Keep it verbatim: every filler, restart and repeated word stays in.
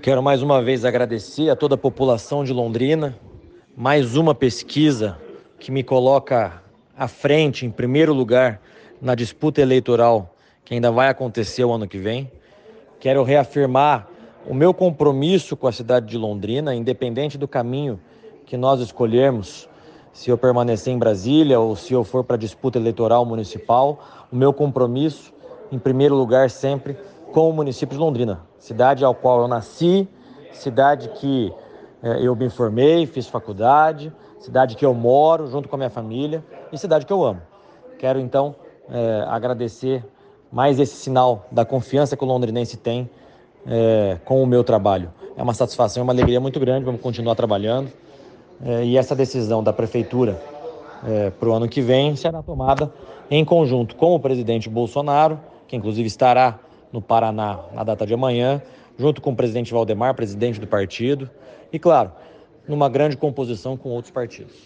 Quero mais uma vez agradecer a toda a população de Londrina. Mais uma pesquisa que me coloca à frente, em primeiro lugar, na disputa eleitoral que ainda vai acontecer o ano que vem. Quero reafirmar o meu compromisso com a cidade de Londrina, independente do caminho que nós escolhermos, se eu permanecer em Brasília ou se eu for para a disputa eleitoral municipal, o meu compromisso, em primeiro lugar, sempre com o município de Londrina, cidade ao qual eu nasci, cidade que eh, eu me formei, fiz faculdade, cidade que eu moro junto com a minha família e cidade que eu amo. Quero, então, eh, agradecer mais esse sinal da confiança que o londrinense tem é, com o meu trabalho. É uma satisfação, é uma alegria muito grande, vamos continuar trabalhando. É, e essa decisão da Prefeitura é, para o ano que vem será tomada em conjunto com o presidente Bolsonaro, que inclusive estará no Paraná na data de amanhã, junto com o presidente Valdemar, presidente do partido, e claro, numa grande composição com outros partidos.